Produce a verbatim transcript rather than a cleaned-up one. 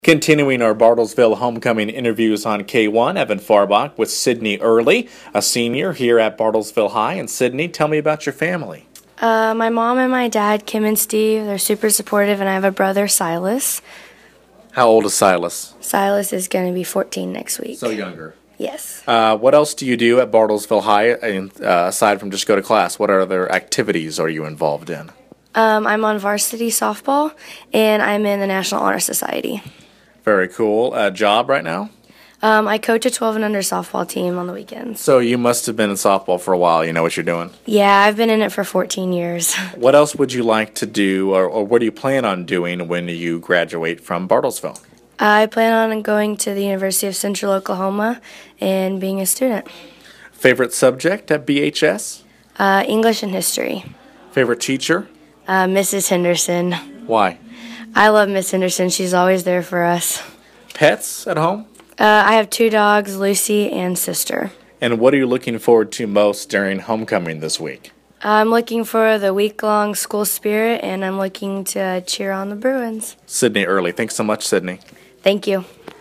Continuing our Bartlesville homecoming interviews on K one, Evan Farbach with Sydney Early, a senior here at Bartlesville High. And Sydney, tell me about your family. Uh, my mom and my dad, Kim and Steve, they're super supportive, and I have a brother, Silas. How old is Silas? Silas is going to be fourteen next week. So younger. Yes. Uh, what else do you do at Bartlesville High, uh, aside from just go to class? What other activities are you involved in? Um, I'm on varsity softball, and I'm in the National Honor Society. Very cool. Uh, job right now? Um, I coach a twelve and under softball team on the weekends. So you must have been in softball for a while. You know what you're doing? Yeah, I've been in it for fourteen years. What else would you like to do, or, or what do you plan on doing when you graduate from Bartlesville? I plan on going to the University of Central Oklahoma and being a student. Favorite subject at B H S? Uh, English and history. Favorite teacher? Uh, Missus Henderson. Why? I love Miss Henderson. She's always there for us. Pets at home? Uh, I have two dogs, Lucy and Sister. And what are you looking forward to most during homecoming this week? I'm looking for the week-long school spirit, and I'm looking to cheer on the Bruins. Sydney Early. Thanks so much, Sydney. Thank you.